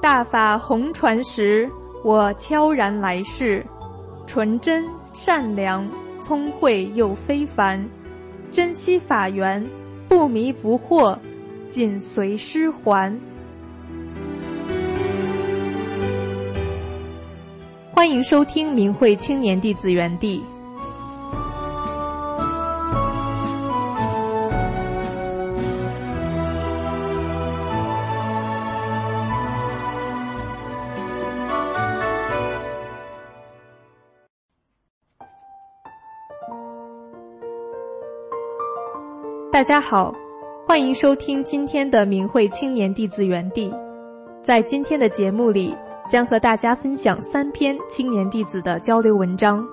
大法红传时，我悄然来世，纯真善良，聪慧又非凡，珍惜法缘，不迷不惑，紧随师还。欢迎收听明慧青年弟子园地。大家好，欢迎收听今天的明慧青年弟子园地。在今天的节目里，将和大家分享3篇青年弟子的交流文章。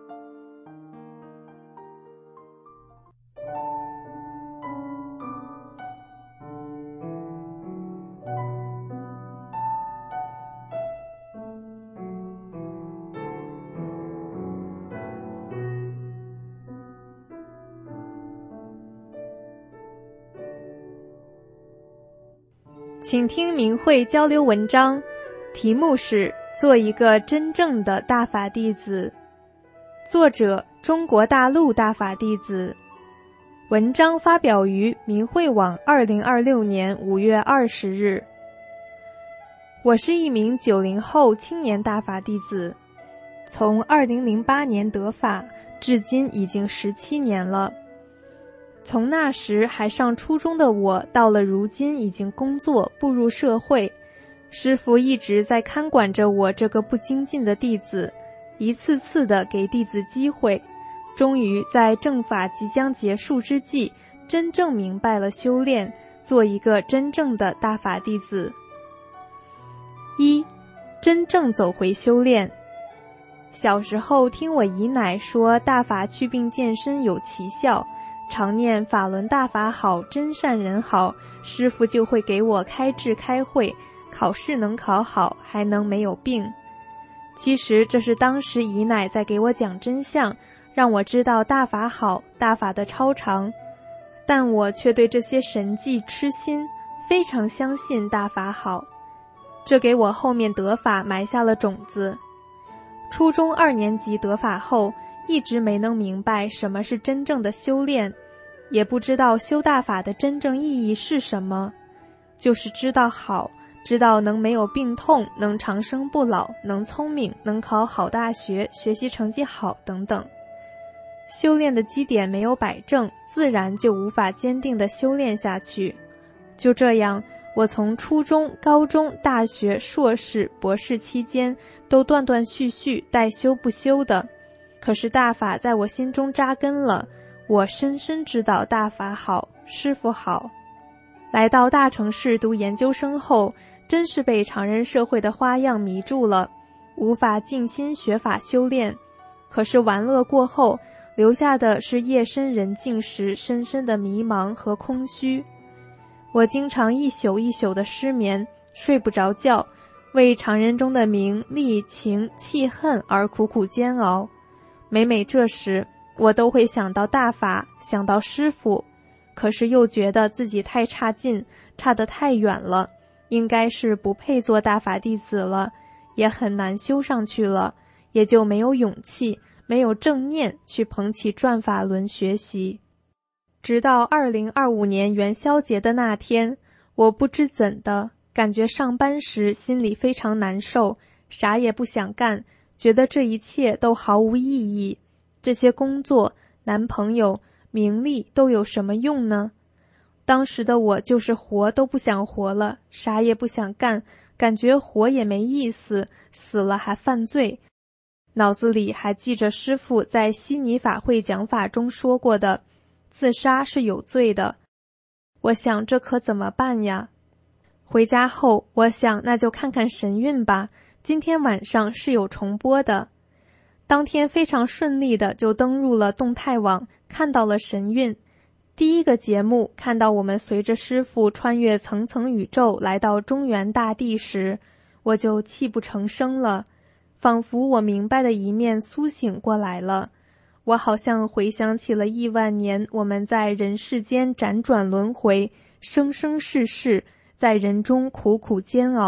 请听明慧交流文章，题目是做一个真正的大法弟子，作者中国大陆大法弟子。文章发表于明慧网2026年5月20日。我是一名90后青年大法弟子，从2008年得法至今已经17年了。从那时还上初中的我，到了如今已经工作步入社会，师父一直在看管着我这个不精进的弟子，一次次地给弟子机会，终于在正法即将结束之际，真正明白了修炼，做一个真正的大法弟子。1. 真正走回修炼。小时候听我姨奶说大法祛病健身有奇效，常念法轮大法好，真善人好，师父就会给我开智开慧，考试能考好，还能没有病。其实这是当时姨奶在给我讲真相，让我知道大法好，大法的超常。但我却对这些神迹痴心，非常相信大法好，这给我后面得法埋下了种子。初中2年级得法后，一直没能明白什么是真正的修炼，也不知道修大法的真正意义是什么，就是知道好，知道能没有病痛，能长生不老，能聪明，能考好大学，学习成绩好等等。修炼的基点没有摆正，自然就无法坚定地修炼下去。就这样，我从初中、高中、大学、硕士、博士期间都断断续续带修不修的。可是大法在我心中扎根了，我深深知道大法好，师父好。来到大城市读研究生后，真是被常人社会的花样迷住了，无法静心学法修炼。可是玩乐过后，留下的是夜深人静时深深的迷茫和空虚。我经常一宿一宿的失眠，睡不着觉，为常人中的名利情气恨而苦苦煎熬。每每这时，我都会想到大法，想到师父，可是又觉得自己太差劲，差得太远了，应该是不配做大法弟子了，也很难修上去了，也就没有勇气，没有正念去捧起转法轮学习。直到2025年元宵节的那天，我不知怎的，感觉上班时心里非常难受，啥也不想干，觉得这一切都毫无意义，这些工作、男朋友、名利都有什么用呢？当时的我就是活都不想活了，啥也不想干，感觉活也没意思，死了还犯罪。脑子里还记着师父在悉尼法会讲法中说过的，自杀是有罪的。我想这可怎么办呀？回家后，我想那就看看神韵吧，今天晚上是有重播的。当天非常顺利的就登入了动态网，看到了神韵。第一个节目看到我们随着师父穿越层层宇宙来到中原大地时，我就泣不成声了，仿佛我明白的一面苏醒过来了。我好像回想起了亿万年我们在人世间辗转轮回，生生世世在人中苦苦煎熬，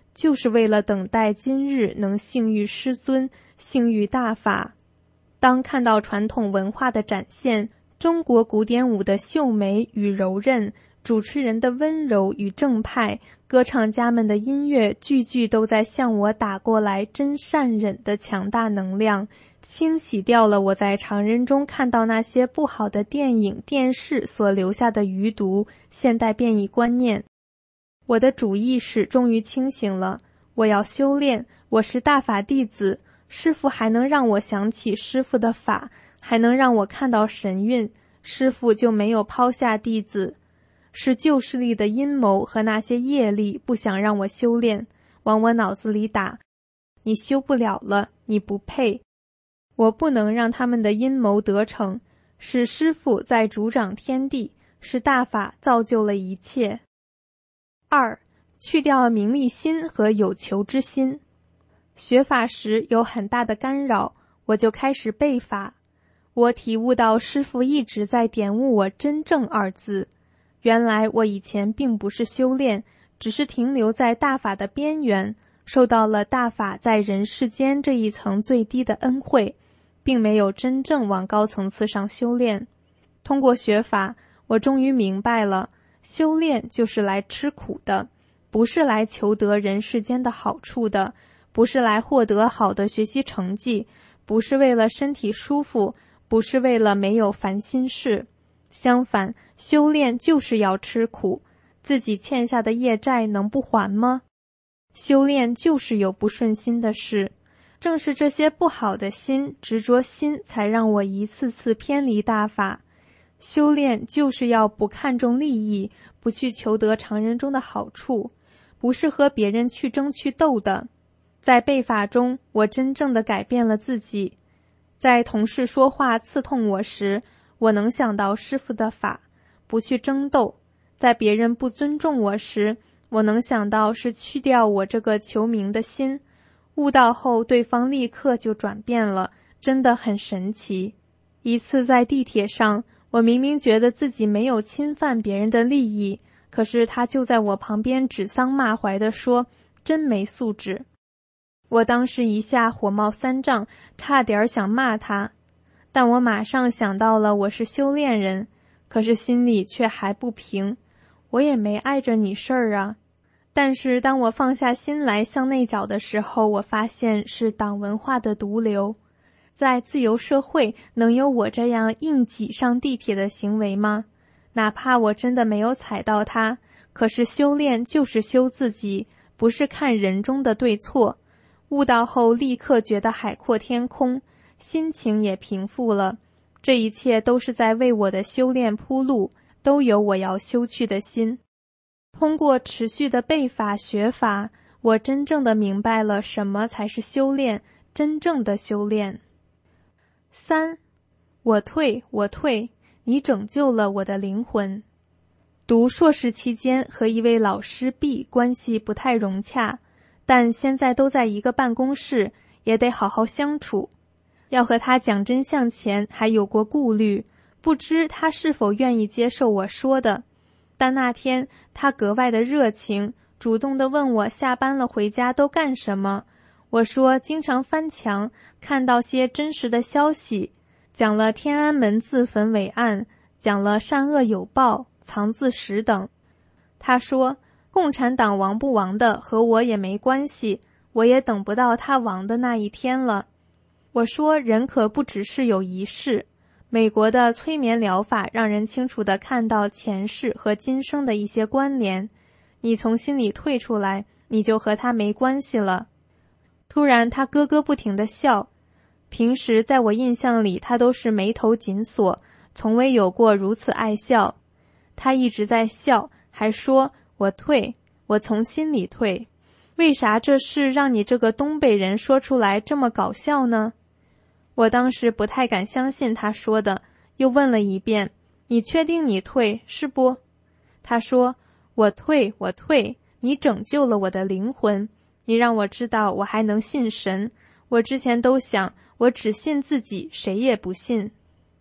就是为了等待今日能幸遇师尊，幸遇大法。当看到传统文化的展现，中国古典舞的秀美与柔韧，主持人的温柔与正派，歌唱家们的音乐，句句都在向我打过来真善忍的强大能量，清洗掉了我在常人中看到那些不好的电影、电视所留下的余毒、现代变异观念。我的主意识终于清醒了，我要修炼，我是大法弟子，师父还能让我想起师父的法，还能让我看到神韵，师父就没有抛下弟子。是旧势力的阴谋和那些业力不想让我修炼，往我脑子里打，你修不了了，你不配。我不能让他们的阴谋得逞，是师父在主掌天地，是大法造就了一切。2. 去掉名利心和有求之心。学法时有很大的干扰，我就开始背法。我体悟到师父一直在点悟我真正二字。原来我以前并不是修炼，只是停留在大法的边缘，受到了大法在人世间这一层最低的恩惠，并没有真正往高层次上修炼。通过学法，我终于明白了，修炼就是来吃苦的，不是来求得人世间的好处的，不是来获得好的学习成绩，不是为了身体舒服，不是为了没有烦心事。相反，修炼就是要吃苦，自己欠下的业债能不还吗？修炼就是有不顺心的事，正是这些不好的心、执着心，才让我一次次偏离大法。修炼就是要不看重利益，不去求得常人中的好处，不是和别人去争去斗的。在背法中，我真正的改变了自己。在同事说话刺痛我时，我能想到师父的法，不去争斗；在别人不尊重我时，我能想到是去掉我这个求名的心。悟道后，对方立刻就转变了，真的很神奇。一次在地铁上，我明明觉得自己没有侵犯别人的利益，可是他就在我旁边指桑骂槐地说，真没素质。我当时一下火冒三丈，差点想骂他。但我马上想到了我是修炼人，可是心里却还不平，我也没碍着你事儿啊。但是当我放下心来向内找的时候，我发现是党文化的毒瘤。在自由社会，能有我这样硬挤上地铁的行为吗？哪怕我真的没有踩到它，可是修炼就是修自己，不是看人中的对错。悟道后立刻觉得海阔天空，心情也平复了，这一切都是在为我的修炼铺路，都有我要修去的心。通过持续的背法学法，我真正的明白了什么才是修炼，真正的修炼。3. 我退，我退，你拯救了我的灵魂。读硕士期间和一位老师 B 关系不太融洽，但现在都在一个办公室，也得好好相处。要和他讲真相前还有过顾虑，不知他是否愿意接受我说的。但那天他格外的热情，主动地问我下班了回家都干什么。我说经常翻墙，看到些真实的消息，讲了天安门自焚伟案，讲了善恶有报、藏字石等。他说共产党亡不亡的和我也没关系，我也等不到他亡的那一天了。我说人可不只是有一世，美国的催眠疗法让人清楚地看到前世和今生的一些关联，你从心里退出来，你就和他没关系了。突然他咯咯不停地笑，平时在我印象里他都是眉头紧锁，从未有过如此爱笑。他一直在笑，还说我退，我从心里退。为啥这事让你这个东北人说出来这么搞笑呢？我当时不太敢相信他说的，又问了一遍，你确定你退是不？他说我退，我退，你拯救了我的灵魂，你让我知道我还能信神，我之前都想我只信自己，谁也不信。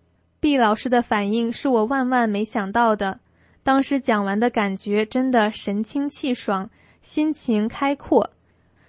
B 老师的反应是我万万没想到的，当时讲完的感觉真的神清气爽，心情开阔，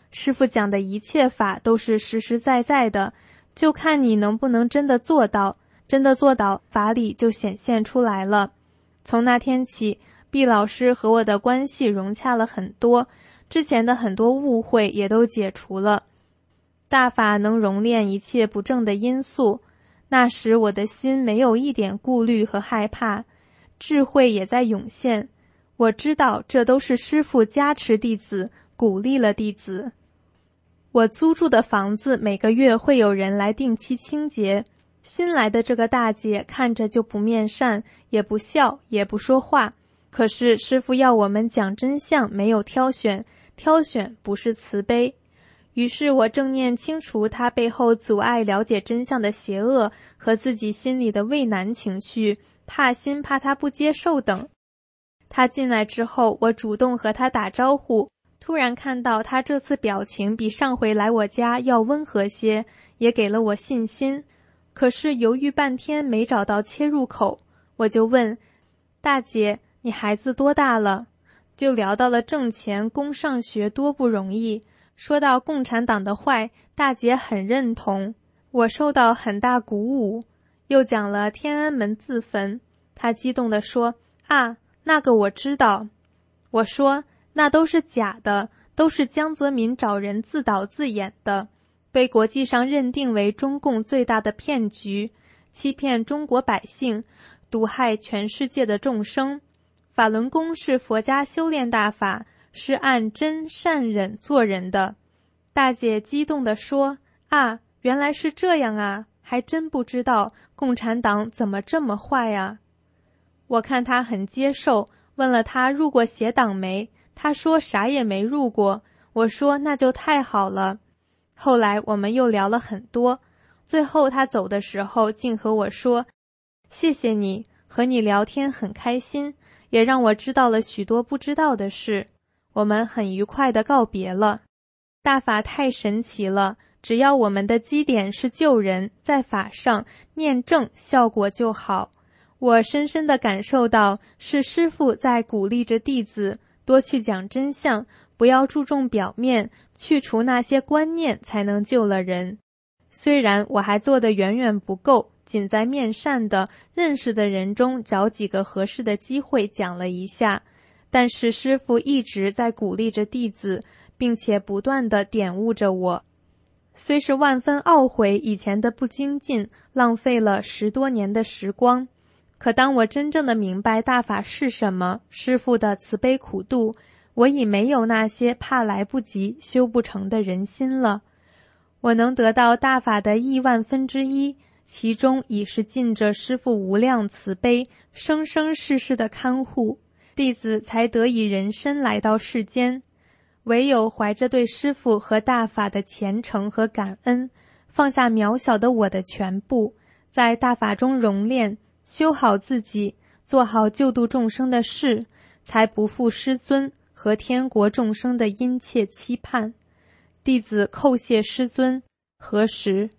师父讲的一切法都是实实在在的，就看你能不能真的做到，真的做到，法理就显现出来了。从那天起，毕老师和我的关系融洽了很多，之前的很多误会也都解除了。大法能熔炼一切不正的因素，那时我的心没有一点顾虑和害怕，智慧也在涌现。我知道这都是师父加持弟子，鼓励了弟子。我租住的房子每个月会有人来定期清洁，新来的这个大姐看着就不面善，也不笑，也不说话。可是师父要我们讲真相，没有挑选，挑选不是慈悲。于是我正念清除他背后阻碍了解真相的邪恶和自己心里的畏难情绪，怕心怕他不接受等。他进来之后，我主动和他打招呼，突然看到他这次表情比上回来我家要温和些，也给了我信心。可是犹豫半天没找到切入口，我就问大姐，你孩子多大了？就聊到了挣钱供上学多不容易，说到共产党的坏，大姐很认同，我受到很大鼓舞。又讲了天安门自焚，她激动地说啊，那个我知道。我说那都是假的，都是江泽民找人自导自演的，被国际上认定为中共最大的骗局，欺骗中国百姓，毒害全世界的众生。法轮功是佛家修炼大法，是按真善忍做人的。大姐激动地说啊，原来是这样啊，还真不知道共产党怎么这么坏啊。我看他很接受，问了他入过邪党没，他说啥也没入过。我说那就太好了。后来我们又聊了很多，最后他走的时候竟和我说，谢谢你，和你聊天很开心，也让我知道了许多不知道的事。我们很愉快地告别了。大法太神奇了，只要我们的基点是救人，在法上念正，效果就好。我深深地感受到，是师父在鼓励着弟子多去讲真相，不要注重表面，去除那些观念，才能救了人。虽然我还做得远远不够，仅在面善的认识的人中找几个合适的机会讲了一下，但是师父一直在鼓励着弟子，并且不断地点悟着我。虽是万分懊悔以前的不精进，浪费了10多年的时光，可当我真正的明白大法是什么，师父的慈悲苦度，我已没有那些怕来不及修不成的人心了。我能得到大法的1/1000，其中已是尽着师父无量慈悲，生生世世的看护，弟子才得以人身来到世间。唯有怀着对师父和大法的虔诚和感恩，放下渺小的我的全部，在大法中熔炼，修好自己，做好救度众生的事，才不负师尊和天国众生的殷切期盼。弟子叩谢师尊，何时？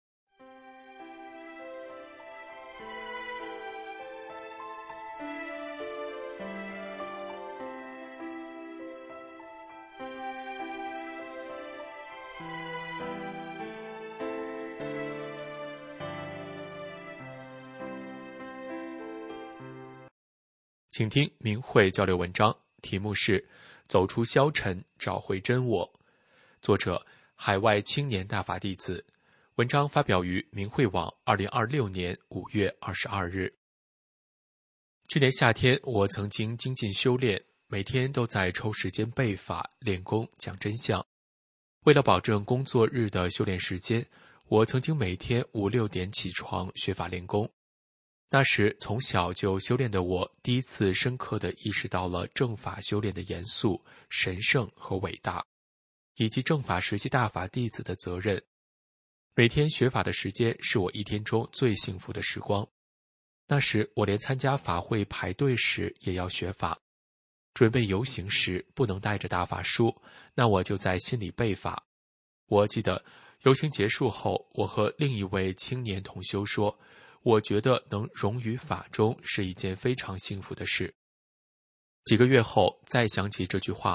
请听明慧交流文章，题目是《走出消沉，找回真我》，作者海外青年大法弟子。文章发表于明慧网2026年5月22日。去年夏天，我曾经精进修炼，每天都在抽时间背法、练功、讲真相。为了保证工作日的修炼时间，我曾经每天5、6点起床学法练功。那时从小就修炼的我，第一次深刻地意识到了正法修炼的严肃、神圣和伟大，以及正法实际大法弟子的责任。每天学法的时间是我一天中最幸福的时光。那时我连参加法会排队时也要学法，准备游行时不能带着大法书，那我就在心里背法。我记得游行结束后，我和另一位青年同修说，我觉得能融于法中是一件非常幸福的事。几个月后再想起这句话，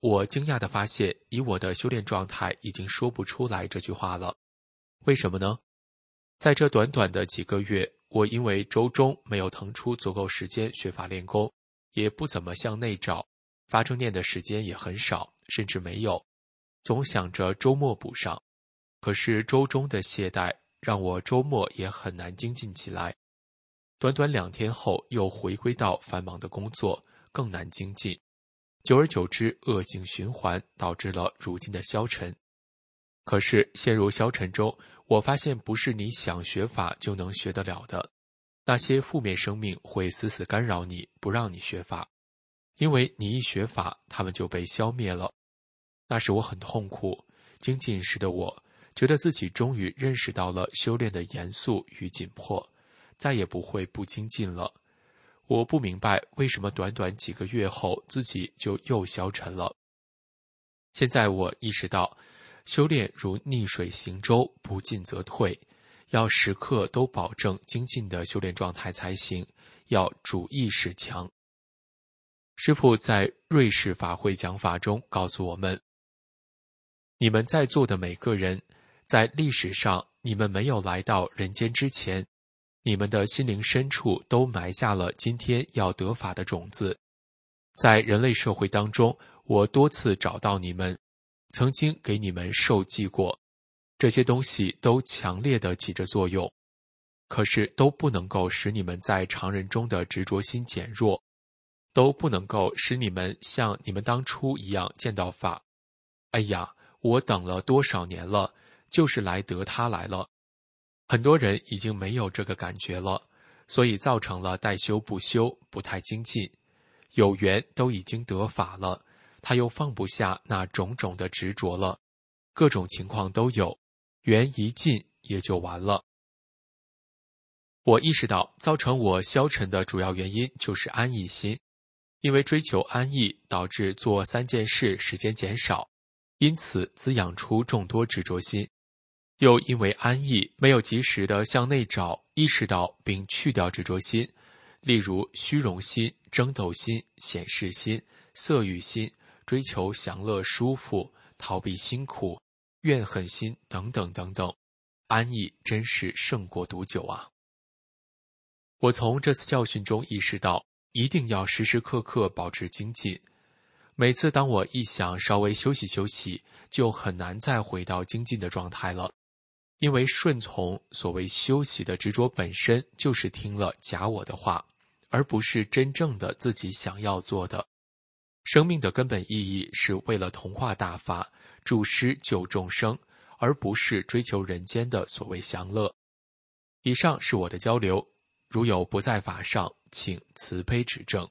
我惊讶地发现，以我的修炼状态已经说不出来这句话了。为什么呢？在这短短的几个月，我因为周中没有腾出足够时间学法练功，也不怎么向内找，发正念的时间也很少，甚至没有，总想着周末补上。可是周中的懈怠让我周末也很难精进起来，短短2天后又回归到繁忙的工作，更难精进。久而久之，恶性循环，导致了如今的消沉。可是陷入消沉中，我发现不是你想学法就能学得了的，那些负面生命会死死干扰你，不让你学法，因为你一学法，他们就被消灭了。那时我很痛苦，精进时的我觉得自己终于认识到了修炼的严肃与紧迫，再也不会不精进了。我不明白为什么短短几个月后自己就又消沉了。现在我意识到，修炼如逆水行舟，不进则退，要时刻都保证精进的修炼状态才行，要主意识强。师父在瑞士法会讲法中告诉我们，你们在座的每个人，在历史上你们没有来到人间之前，你们的心灵深处都埋下了今天要得法的种子。在人类社会当中，我多次找到你们，曾经给你们受记过，这些东西都强烈地起着作用，可是都不能够使你们在常人中的执着心减弱，都不能够使你们像你们当初一样见到法。哎呀，我等了多少年了，就是来得它来了。很多人已经没有这个感觉了，所以造成了待修不修，不太精进。有缘都已经得法了，他又放不下那种种的执着了，各种情况都有，缘一尽也就完了。我意识到造成我消沉的主要原因就是安逸心，因为追求安逸导致做3件事时间减少，因此滋养出众多执着心。又因为安逸没有及时的向内找，意识到并去掉执着心，例如虚荣心、争斗心、显示心、色欲心、追求享乐舒服、逃避辛苦、怨恨心等等等等，安逸真是胜过毒酒啊！我从这次教训中意识到，一定要时时刻刻保持精进。每次当我一想稍微休息休息，就很难再回到精进的状态了。因为顺从所谓休息的执着本身就是听了假我的话，而不是真正的自己想要做的。生命的根本意义是为了同化大法，助施救众生，而不是追求人间的所谓享乐。以上是我的交流，如有不在法上，请慈悲指正。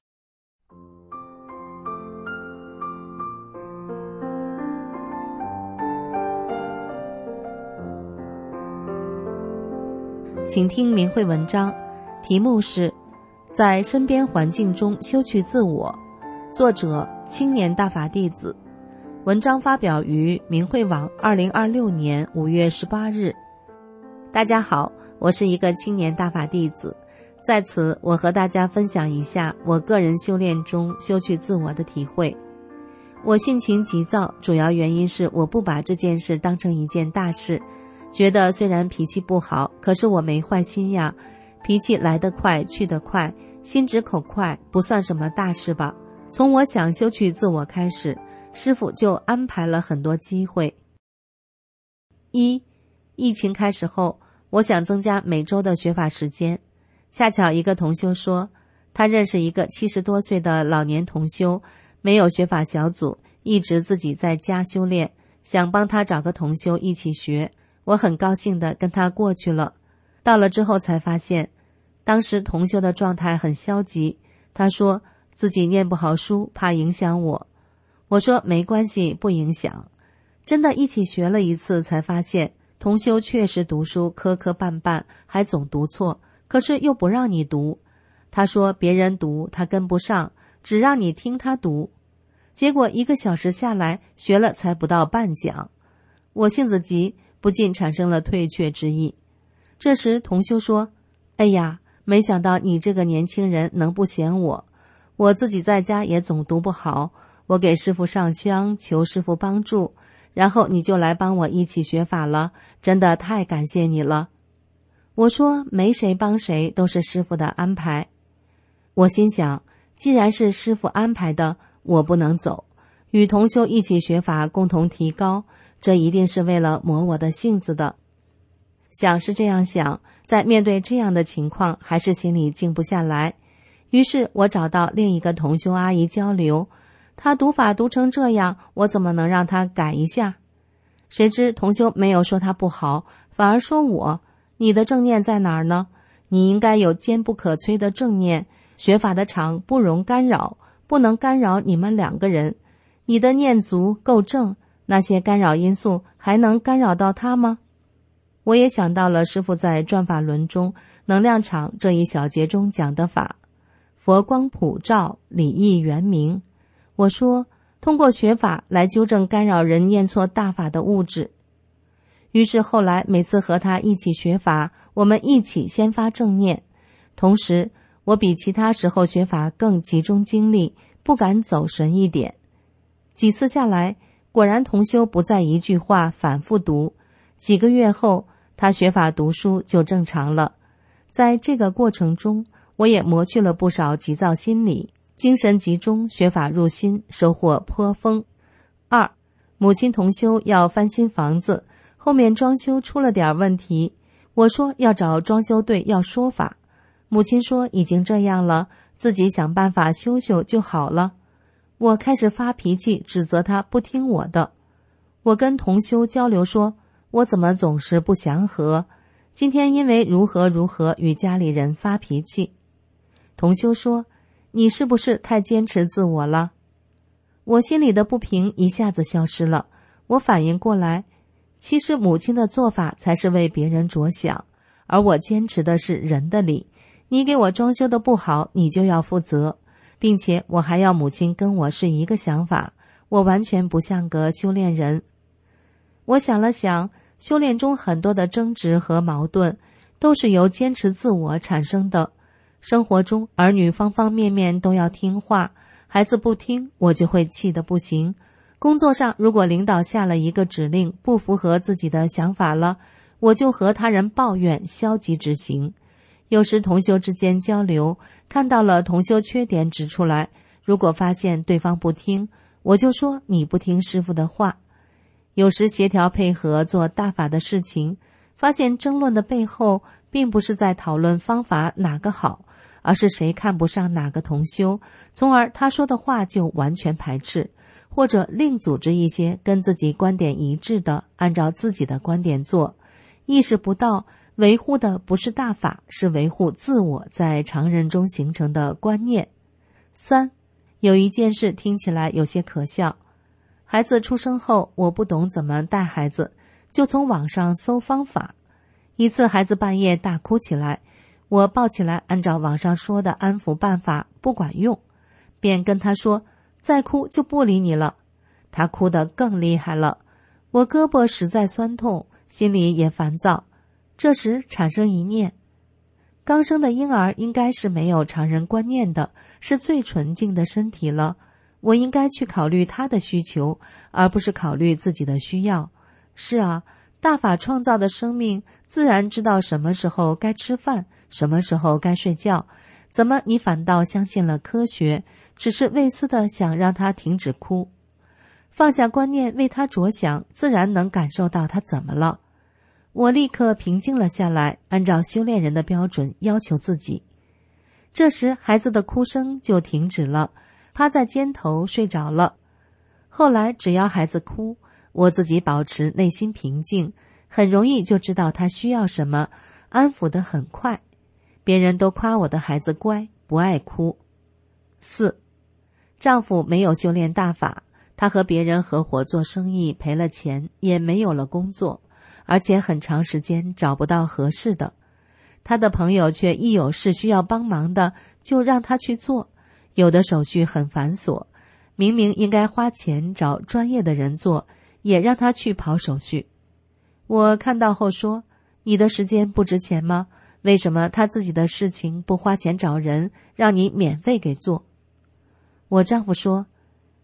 请听明慧文章，题目是在身边环境中修去自我，作者青年大法弟子。文章发表于明慧网2026年5月18日。大家好，我是一个青年大法弟子，在此我和大家分享一下我个人修炼中修去自我的体会。我性情急躁，主要原因是我不把这件事当成一件大事，觉得虽然脾气不好，可是我没坏心呀，脾气来得快去得快，心直口快，不算什么大事吧。从我想修去自我开始，师父就安排了很多机会。1. 疫情开始后，我想增加每周的学法时间，恰巧一个同修说，他认识一个70多岁的老年同修，没有学法小组，一直自己在家修炼，想帮他找个同修一起学。我很高兴地跟他过去了。到了之后才发现，当时同修的状态很消极，他说自己念不好书，怕影响我。我说没关系，不影响。真的一起学了一次才发现，同修确实读书磕磕绊绊，还总读错，可是又不让你读。他说别人读他跟不上，只让你听他读。结果1个小时下来，学了才不到半讲。我性子急，不禁产生了退却之意。这时同修说，哎呀，没想到你这个年轻人能不嫌我，我自己在家也总读不好， 我给师父上香，求师父帮助，然后你就来帮我一起学法了，真的太感谢你了。我说没谁帮谁，都是师父的安排。我心想，既然是师父安排的，我不能走，与同修一起学法，共同提高，这一定是为了磨我的性子的。想是这样想，在面对这样的情况，还是心里静不下来。于是我找到另一个同修阿姨交流，她读法读成这样，我怎么能让她改一下？谁知同修没有说她不好，反而说我，你的正念在哪儿呢？你应该有坚不可摧的正念，学法的场不容干扰，不能干扰你们两个人。你的念足够正，那些干扰因素还能干扰到他吗？我也想到了师父在转法轮中能量场这一小节中讲的法，佛光普照，理义圆明。我说通过学法来纠正干扰人念错大法的物质。于是后来每次和他一起学法，我们一起先发正念，同时我比其他时候学法更集中精力，不敢走神一点。几次下来，果然同修不再一句话反复读，几个月后他学法读书就正常了。在这个过程中，我也磨去了不少急躁心理，精神集中，学法入心，收获颇丰。2. 母亲同修要翻新房子，后面装修出了点问题，我说要找装修队要说法，母亲说已经这样了，自己想办法修修就好了。我开始发脾气，指责他不听我的。我跟同修交流说，我怎么总是不祥和，今天因为如何如何与家里人发脾气。同修说，你是不是太坚持自我了？我心里的不平一下子消失了，我反应过来，其实母亲的做法才是为别人着想，而我坚持的是人的理，你给我装修的不好，你就要负责，并且我还要母亲跟我是一个想法，我完全不像个修炼人。我想了想，修炼中很多的争执和矛盾都是由坚持自我产生的。生活中儿女方方面面都要听话，孩子不听，我就会气得不行。工作上如果领导下了一个指令不符合自己的想法了，我就和他人抱怨，消极执行。有时同修之间交流，看到了同修缺点指出来，如果发现对方不听，我就说你不听师父的话。有时协调配合做大法的事情，发现争论的背后并不是在讨论方法哪个好，而是谁看不上哪个同修，从而他说的话就完全排斥，或者另组织一些跟自己观点一致的，按照自己的观点做，意识不到维护的不是大法，是维护自我在常人中形成的观念。3. 有一件事听起来有些可笑，孩子出生后，我不懂怎么带孩子，就从网上搜方法。一次孩子半夜大哭起来，我抱起来按照网上说的安抚办法不管用，便跟他说再哭就不理你了。他哭得更厉害了，我胳膊实在酸痛，心里也烦躁。这时产生一念，刚生的婴儿应该是没有常人观念的，是最纯净的身体了，我应该去考虑他的需求，而不是考虑自己的需要。是啊，大法创造的生命自然知道什么时候该吃饭，什么时候该睡觉，怎么你反倒相信了科学，只是为私的想让他停止哭？放下观念为他着想，自然能感受到他怎么了。我立刻平静了下来，按照修炼人的标准要求自己。这时孩子的哭声就停止了，趴在肩头睡着了。后来只要孩子哭，我自己保持内心平静，很容易就知道他需要什么，安抚得很快。别人都夸我的孩子乖，不爱哭。4. 丈夫没有修炼大法，他和别人合伙做生意赔了钱，也没有了工作，而且很长时间找不到合适的。他的朋友却一有事需要帮忙的就让他去做，有的手续很繁琐，明明应该花钱找专业的人做，也让他去跑手续。我看到后说，你的时间不值钱吗？为什么他自己的事情不花钱找人，让你免费给做？我丈夫说，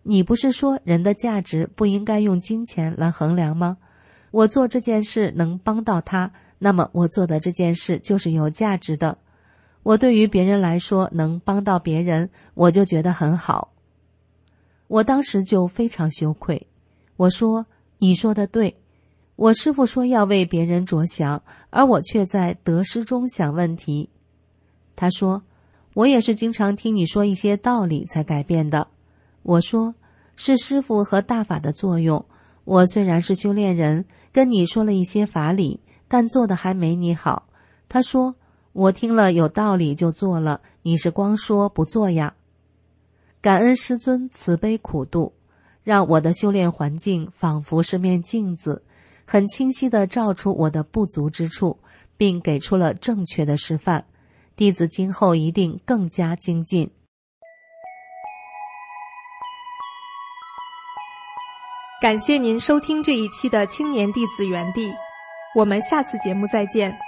你不是说人的价值不应该用金钱来衡量吗？我做这件事能帮到他，那么我做的这件事就是有价值的。我对于别人来说能帮到别人，我就觉得很好。我当时就非常羞愧，我说，你说的对，我师父说要为别人着想，而我却在得失中想问题。他说，我也是经常听你说一些道理才改变的。我说，是师父和大法的作用，我虽然是修炼人，跟你说了一些法理，但做的还没你好。他说，我听了有道理就做了，你是光说不做呀。感恩师尊慈悲苦度，让我的修炼环境仿佛是面镜子，很清晰地照出我的不足之处，并给出了正确的示范。弟子今后一定更加精进。 感谢您收听这一期的青年弟子园地，我们下次节目再见。